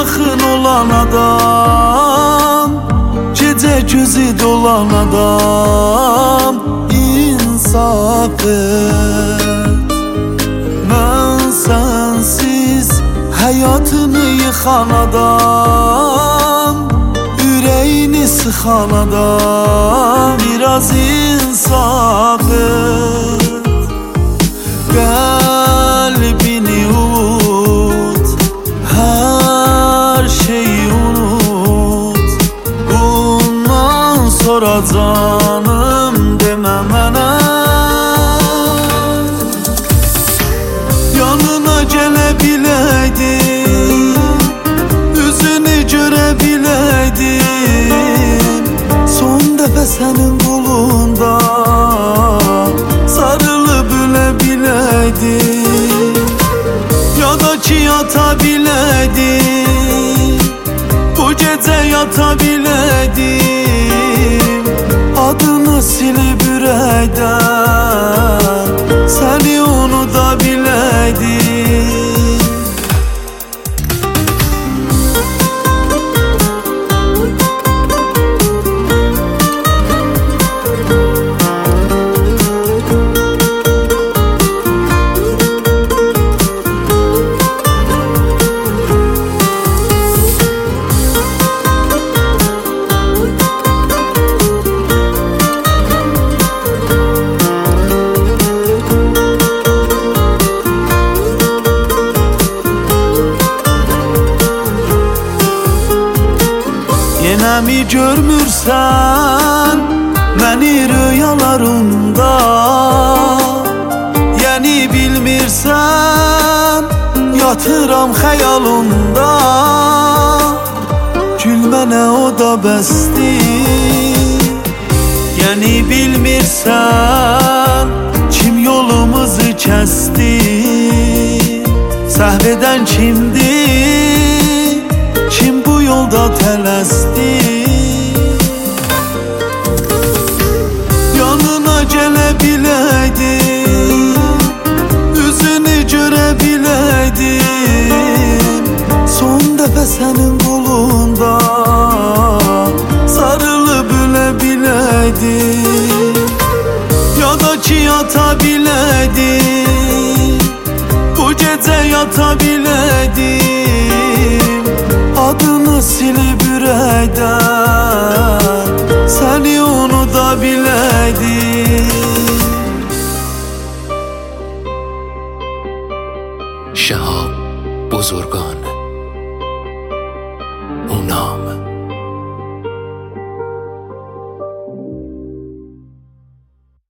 yaxın olan adam, gecə gözü dolan adam, insaf et. Mən sənsiz həyatını yıxan adam, ürəyini sıxan adam, biraz insaf et. Qəlbini unut, hər şeyi unut. Bundan sonra canım demə mənə. Yanına gələ biləydim, üzünü görə biləydim, son dəfə sənin qulunda sarılıb ölə biləydim, ya da ki yata biləydim, bu gecə yata biləydim, adını silib ürəkdən, səni unuda biləydim. Yenəmi görmürsən məni rüyalarında, yəni bilmirsən yatıram xəyalında. Gülmənə o da bəsdir, yəni bilmirsən kim yolumuzu kəsdi, səhv edən kimdir, kim bu yolda tələsdi. Yanına gələ biləydim, üzünü görə biləydim, son dəfə sənin qulunda sarılıb ölə biləydim, ya da ki yata biləydim, bu gecə yata biləydim, adını silib ürəkdən, səni unuda biləydim. شهاب بزرگان، اونا